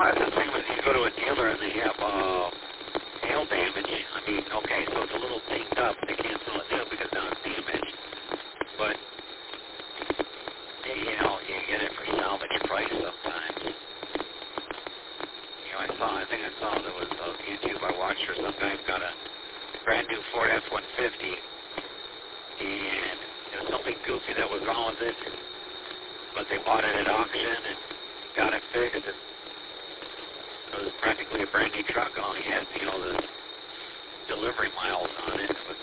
Well, that's the same as you go to a dealer and they have hail damage. I mean, okay, so it's a little dinged up. They can't sell it new because now it's damaged. But, you know, you get it for salvage price sometimes. You know, I think I saw there was YouTube I watched or some guy got a brand new Ford F-150 and there was something goofy that was wrong with it, but they bought it at auction and got it fixed. And it was practically a brand new truck. Only had, you know, the delivery miles on it. It was